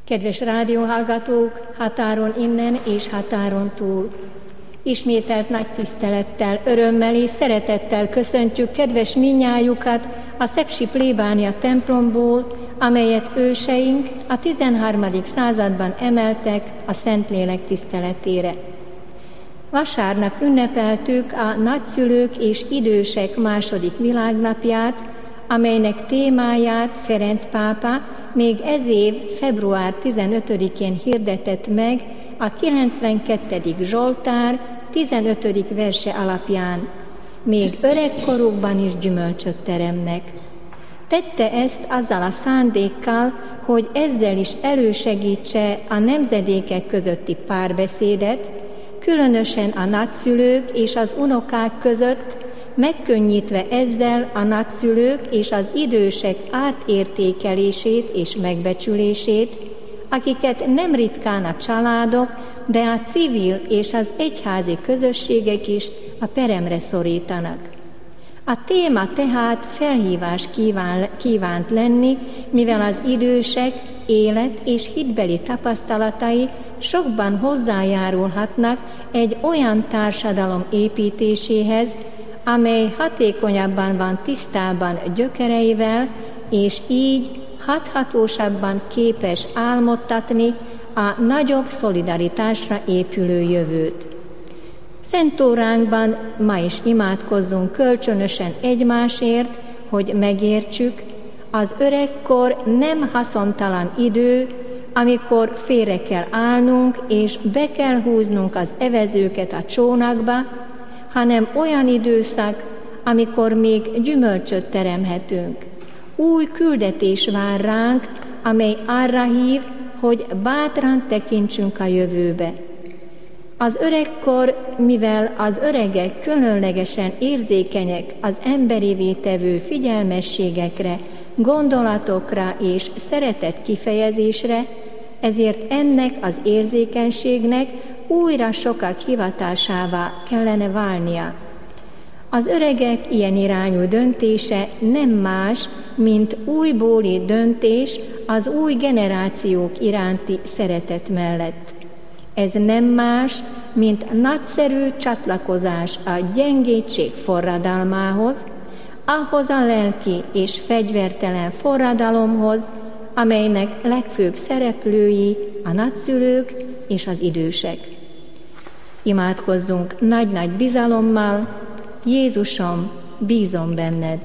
Kedves rádióhallgatók, határon innen és határon túl! Ismételt nagy tisztelettel, örömmel és szeretettel köszöntjük kedves minnyájukat a szepsi plébánia templomból, amelyet őseink a 13. században emeltek a Szentlélek tiszteletére. Vasárnap ünnepeltük a nagyszülők és idősek második világnapját, amelynek témáját Ferenc pápa még ez év február 15-én hirdetett meg a 92. Zsoltár 15. verse alapján. Még öregkorukban is gyümölcsöt teremnek. Tette ezt azzal a szándékkal, hogy ezzel is elősegítse a nemzedékek közötti párbeszédet, különösen a nagyszülők és az unokák között, megkönnyítve ezzel a nagyszülők és az idősek átértékelését és megbecsülését, akiket nem ritkán a családok, de a civil és az egyházi közösségek is a peremre szorítanak. A téma tehát felhívás kívánt lenni, mivel az idősek élet- és hitbeli tapasztalatai sokban hozzájárulhatnak egy olyan társadalom építéséhez, amely hatékonyabban van tisztában gyökereivel, és így hathatósabban képes álmodtatni a nagyobb szolidaritásra épülő jövőt. Szentóránkban ma is imádkozzunk kölcsönösen egymásért, hogy megértsük, az öregkor nem haszontalan idő, amikor félre kell állnunk és be kell húznunk az evezőket a csónakba, hanem olyan időszak, amikor még gyümölcsöt teremhetünk. Új küldetés vár ránk, amely arra hív, hogy bátran tekintsünk a jövőbe. Az öregkor, mivel az öregek különlegesen érzékenyek az emberivé tevő figyelmességekre, gondolatokra és szeretet kifejezésre, ezért ennek az érzékenységnek újra sokak hivatásává kellene válnia. Az öregek ilyen irányú döntése nem más, mint újbóli döntés az új generációk iránti szeretet mellett. Ez nem más, mint nagyszerű csatlakozás a gyengétség forradalmához, ahhoz a lelki és fegyvertelen forradalomhoz, amelynek legfőbb szereplői a nagyszülők és az idősek. Imádkozzunk nagy-nagy bizalommal: Jézusom, bízom benned.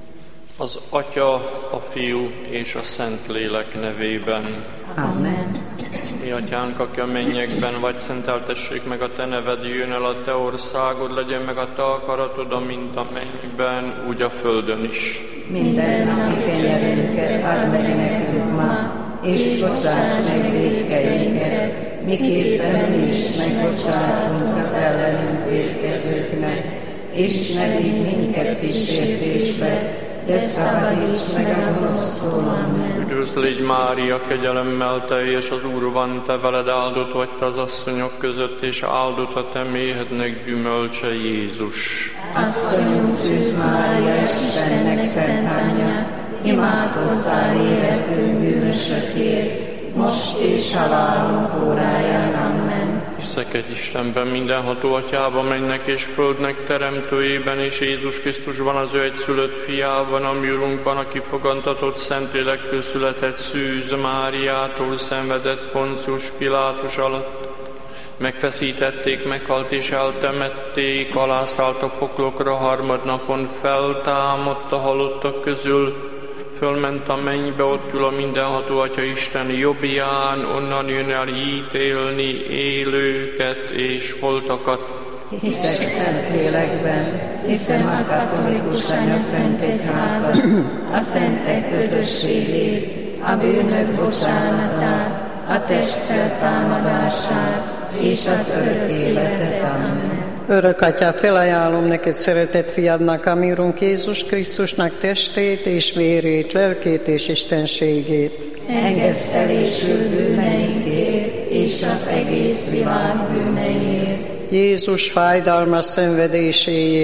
Az Atya, a Fiú és a Szentlélek nevében. Amen. Mi Atyánk, aki a mennyekben vagy, szenteltessék meg a Te neved, jöjjön el a Te országod, legyen meg a Te akaratod, amint a mennyben, úgy a földön is. Minden napi kenyerünket add meg nekünk ma, és bocsáss meg vétkeinket, miképpen mi is megbocsátunk az ellenünk vétkezőknek, és ne vigy minket kísértésbe, de szabadíts meg a gonosztól. Amen. Üdvözl légy Mária, kegyelemmel teljes, az Úr van te veled, áldott vagy te az asszonyok között, és áldott a te méhednek gyümölcse, Jézus. Asszonyunk Szűz Mária, Istennek szent anyja, imádkozzál életünk bűnösökért, most és halálunk óráján. Amen. Hiszek Istenben, mindenható Atyában, mennek és földnek teremtőjében, és Jézus Krisztusban, az ő egyszülött fiában, a mi Urunkban, aki fogantatott Szentlélektől született, Szűz Máriától, szenvedett Poncius Pilátus alatt. Megfeszítették, meghalt és eltemették, alászállt a poklokra, harmadnapon feltámadt a halottak közül, fölment a mennybe, ott ül a mindenható Atya Isten jobbján, onnan jön el ítélni élőket és holtakat. Hiszek Szentlélekben, hiszem a katolikus anya szent egyházat, a szentek közösségét, a bűnök bocsánatát, a test feltámadását és az örök életet. Amen. Örök Atyát, felajánlom neked szeretett fiadnak, a mi Urunk Jézus Krisztusnak testét és vérét, lelkét és istenségét. Engesztelésül bűneinkért és az egész világ bűneiért. Jézus fájdalmas szenvedéséért,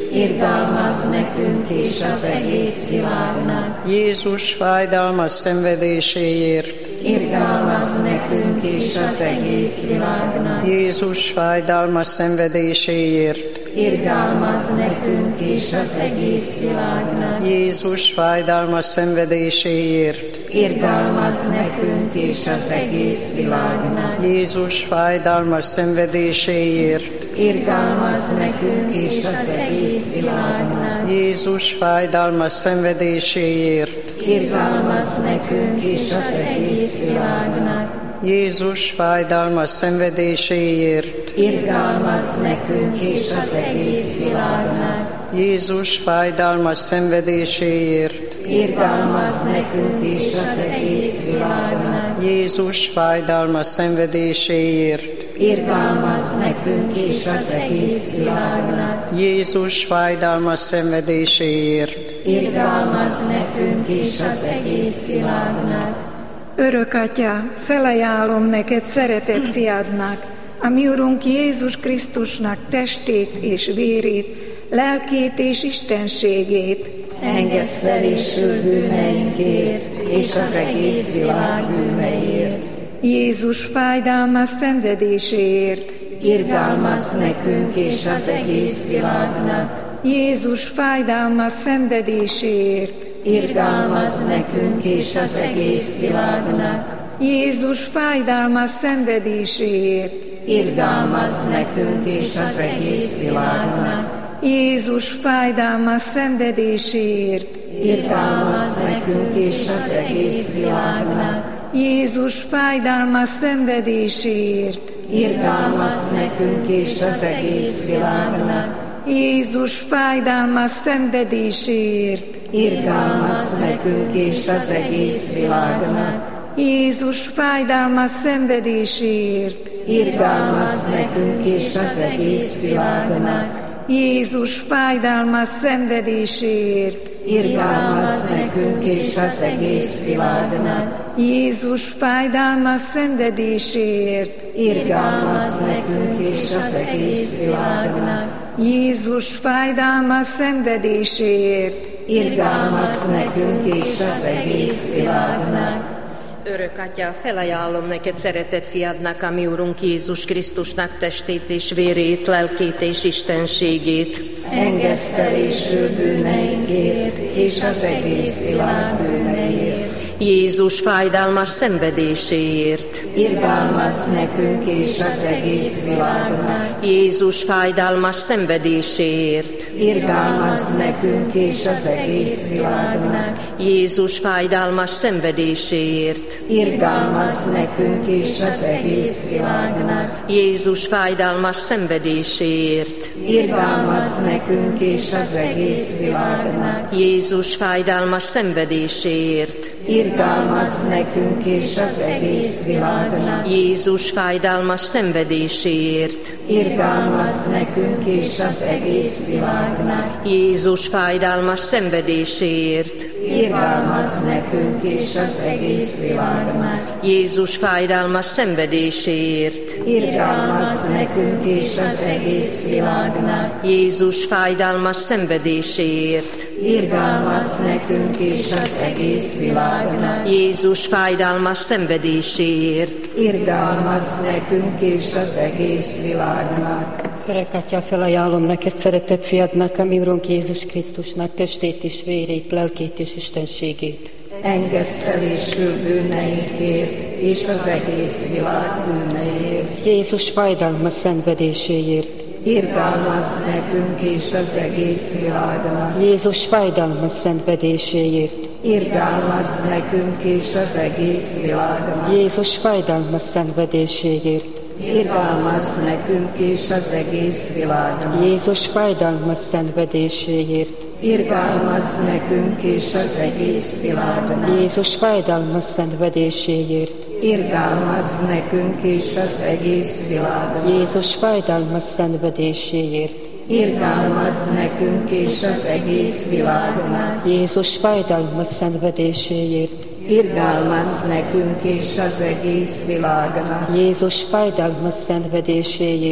irgalmazz nekünk és az egész világnak. Jézus fájdalmas szenvedéséért, Irgalmazz nekünk és az egész világnak. Jézus fájdalmas szenvedéséért, Irgalmazz nekünk és az egész világnak. Jézus fájdalmas szenvedéséért, Irgalmazz nekünk és az egész világnak. Jézus fájdalmas szenvedéséért, Irgalmazz nekünk és az egész világnak. Jézus fájdalmas szenvedéséért, Irgalmazz nekünk és az egész világnak. Jézus fájdalmas szenvedéséért, Irgalmazz nekünk és az egész világnak. Jézus fájdalmas szenvedéséért, Irgalmazz nekünk és az egész világnak. Jézus fájdalmas szenvedéséért, Irgalmazz nekünk és az egész világnak. Jézus fájdalmas szenvedéséért, Irgalmazz nekünk és az egész világnak. Örök Atya, felajánlom neked szeretett fiadnak, a mi Urunk Jézus Krisztusnak testét és vérét, lelkét és istenségét, Engesztelésül bűneinkért és az egész világ bűneiért. Jézus fájdalmas szenvedéséért, Irgalmazz nekünk és az egész világnak. Jézus fájdalmas szenvedéséért, Irgalmazz nekünk és az egész világnak. Jézus fájdalmas szenvedéséért, Irgalmazz nekünk és az egész világnak. Jézus fájdalmas szenvedéséért, Irgalmazz nekünk és az egész világnak. Jézus fájdalmas szenvedéséért, Irgalmazz nekünk és az egész világnak. Jézus fájdalmas szenvedéséért, Irgalmazz nekünk és az egész világnak. Jézus fájdalmas szenvedéséért, Irgalmazz nekünk és az egész világnak. Jézus fájdalmas szenvedéséért, Irgalmazz nekünk és az egész világnak. Jézus fájdalmas szenvedéséért, Irgalmazz nekünk és az egész világnak. Jézus fájdalmas szenvedéséért, Irgalmazz nekünk és az egész világnak. Örök Atya, felajánlom neked szeretett fiadnak, a mi Urunk Jézus Krisztusnak testét és vérét, lelkét és istenségét. Engesztelésül bűneinkért és az egész világ bűneiért. Jézus fájdalmas szenvedéséért. Irgalmazz nekünk és az egész világnak. Jézus fájdalmas szenvedéséért. Irgalmazz nekünk és az egész világnak. Jézus fájdalmas szenvedéséért. Irgalmazz nekünk és az egész világnak. Jézus fájdalmas szenvedéséért. Irgalmazz nekünk és az egész világnak. Jézus fájdalmas szenvedéséért. Irgalmazz nekünk és az egész világnak. Jézus fájdalmas szenvedéséért. Irgalmazz nekünk és az egész világnak. Jézus fájdalmas szenvedéséért. Irgalmazz nekünk és az egész világnak. Jézus fájdalmas szenvedéséért. Irgalmazz nekünk és az egész világnak. Jézus fájdalmas szenvedéséért. Irgalmazz nekünk és az egész világnak. Jézus fájdalmas szenvedéséért. Irgalmazz nekünk és az egész világnak. Örök Atya, felajánlom neked szeretett fiadnak, a mi Urunk Jézus Krisztusnak testét és vérét, lelkét és istenségét. Engesztelésül bűneinkért és az egész világ bűneiért. Jézus fájdalmas szenvedéséért. Irgalmazz nekünk és az egész világnak. Jézus fájdalmas szenvedéséért. Irgalmazz nekünk és az egész világnak. Jézus fájdalmas szenvedéséért. Irgalmazz nekünk és az egész világnak. Jézus fájdalmas szenvedéséért. Irgalmazz nekünk és az egész világnak. Jézus fájdalmas szenvedéséért. Irgalmazz nekünk és az egész világnak. Jézus fájdalmas szenvedéséért. Irgalmazz nekünk és az egész világnak. Jézus fájdalmas szenvedéséért. Irgalmazz nekünk és az egész világnak. Jézus fájdalmas szenvedéséért.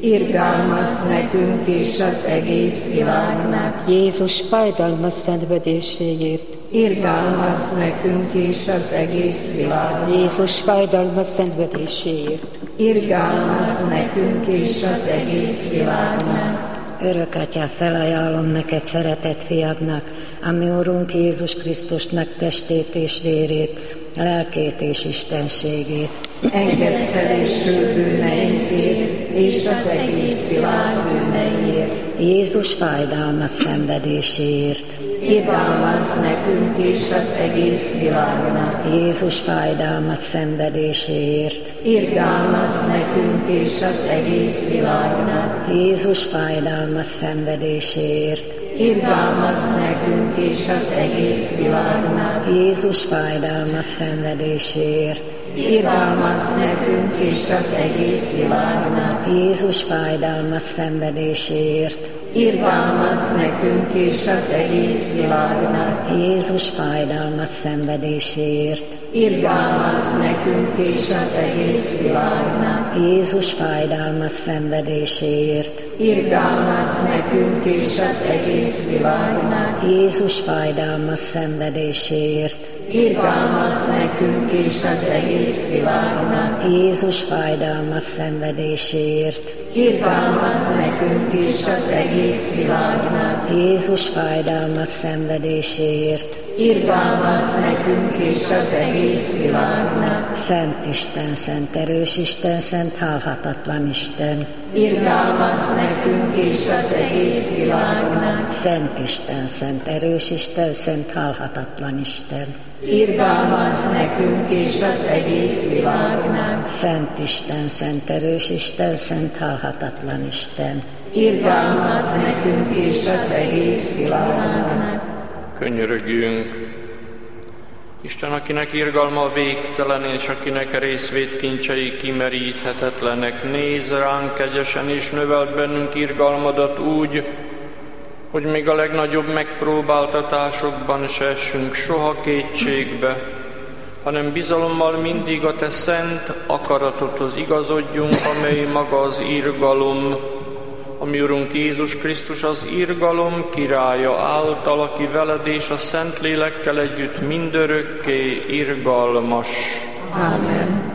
irgalmazz nekünk és az egész világnak. Jézus fájdalmas szenvedéséért, Irgalmazz nekünk és az egész világnak. Jézus fájdalmas szenvedéséért, Irgalmazz nekünk és az egész világnak. Örök Atyám, felajánlom neked szeretett fiadnak, a mi Urunk Jézus Krisztusnak testét és vérét, lelkét és istenségét. Engedd el és bűneinkért, és az egész világ bűneiért. Jézus fájdalmas szenvedéséért. Irgalmazz nekünk és az egész világnak. Jézus fájdalmas szenvedéséért. Irgalmazz nekünk és az egész világnak. Jézus fájdalmas szenvedéséért. Irgalmazz nekünk és az egész világnak. Jézus fájdalmas szenvedéséért. Irgalmazz nekünk és az egész világnak. Jézus fájdalmas szenvedéséért. Irgalmazz nekünk és az egész világnak. Jézus fájdalmas szenvedéséért. Irgalmazz nekünk és az egész világnak. Jézus fájdalmas szenvedéséért. Irgalmazz nekünk és az egész világnak. Jézus fájdalmas szenvedéséért. Irgalmazz nekünk és az egész világnak. Jézus fájdalmas szenvedéséért. Irgalmazz nekünk és az egész világnak. Jézus fájdalmas szenvedéséért. Irgalmazz nekünk és az egész világnak. Szent Isten, szent erős Isten, szent halhatatlan Isten. Irgalmazz nekünk és az egész világnak. Szent Isten, szent erős Isten, szent halhatatlan Isten. Irgalmazz nekünk és az egész világnak. Szent Isten, szent erős Isten, szent halhatatlan Isten. Irgalmazz nekünk és az egész világnak. Könyörögjünk! Isten, akinek irgalma végtelen, és akinek részvét kincsei kimeríthetetlenek, nézz ránk kegyesen, és növeld bennünk irgalmadat úgy, hogy még a legnagyobb megpróbáltatásokban se essünk soha kétségbe, hanem bizalommal mindig a te szent akaratodhoz igazodjunk, amely maga az irgalom, a mi Urunk Jézus Krisztus az irgalom királya által, aki veled és a Szentlélekkel együtt mindörökké irgalmas. Amen.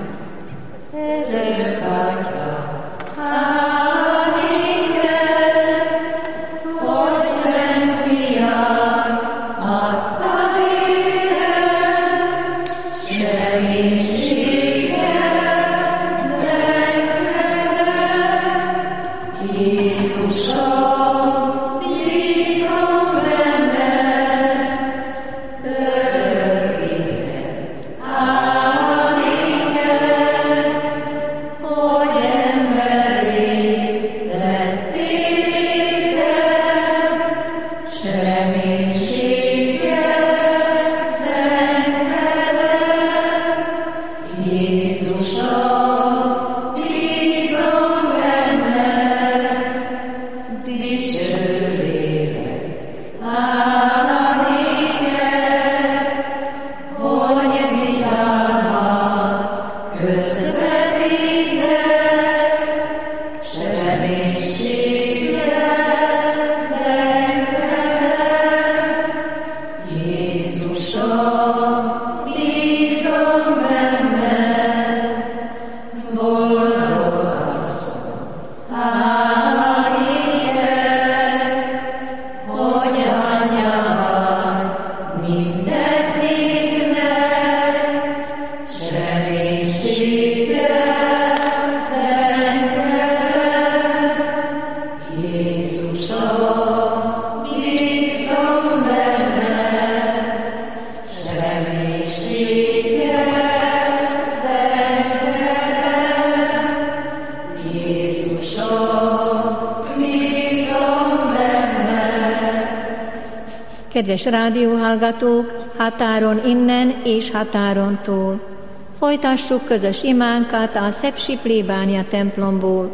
Kedves rádióhallgatók, határon innen és határon túl. Folytassuk közös imánkat a Szepsi plébánia templomból.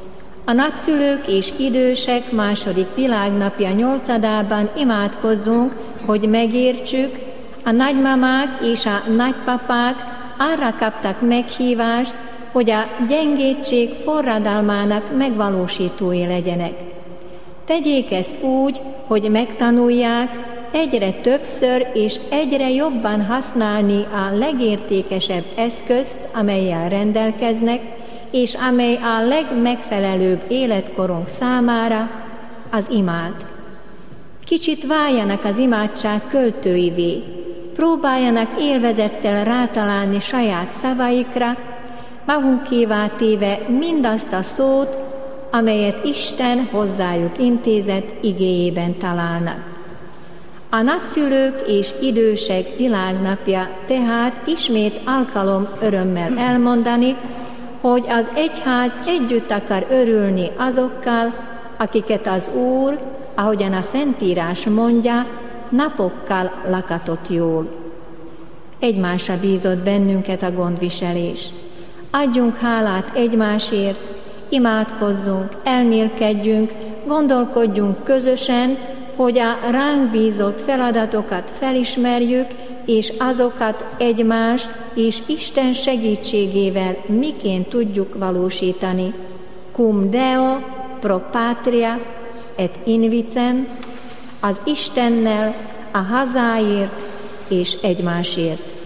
A nagyszülők és idősek második világnapja 8-adában imádkozzunk, hogy megértsük, a nagymamák és a nagypapák arra kaptak meghívást, hogy a gyengétség forradalmának megvalósítói legyenek. Tegyék ezt úgy, hogy megtanulják egyre többször és egyre jobban használni a legértékesebb eszközt, amellyel rendelkeznek, és amely a legmegfelelőbb életkorunk számára, az imát. Kicsit váljanak az imádság költőivé, próbáljanak élvezettel rátalálni saját szavaikra, magunkévá téve mindazt a szót, amelyet Isten hozzájuk intézett igéjében találnak. A nagyszülők és idősek világnapja tehát ismét alkalom örömmel elmondani, hogy az egyház együtt akar örülni azokkal, akiket az Úr, ahogyan a Szentírás mondja, napokkal lakatott jól. Egymásra bízott bennünket a gondviselés. Adjunk hálát egymásért, imádkozzunk, elmélkedjünk, gondolkodjunk közösen, hogy a ránk bízott feladatokat felismerjük, és azokat egymás és Isten segítségével miként tudjuk valósítani. Cum Deo pro patria et invicem, az Istennel, a hazáért és egymásért.